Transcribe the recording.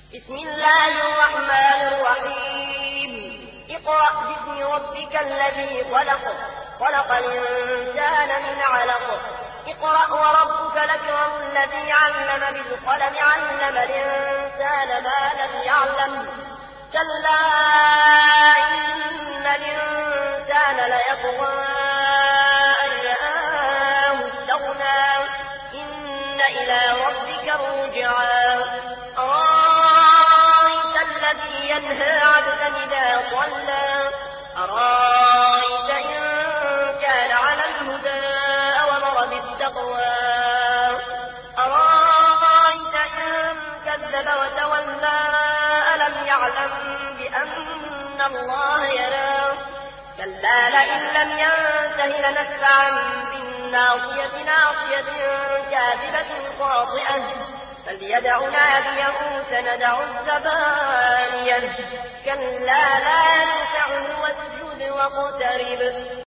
بسم الله الرحمن الرحيم اقرأ باسم ربك الذي خلق الإنسان من علق اقرأ وربك الأكرم الذي علم بالقلم علم الإنسان ما لم يعلم كلا إن الإنسان ليطغى أن رآه استغنى إن إلى ربك الرجعى أرأيت الذي ينهى عبدا إذا صلى أرأيت إن كان على الهدى وأمر بالتقوى أرأيت إن كذب وتولى ألم يعلم بأن الله يرى كلا لئن لم ينته لنسفعا بالناصية ناصية كاذبة خاطئة فليدع ناديه سندع الزبانية كلا لا تسعه واسجد واقترب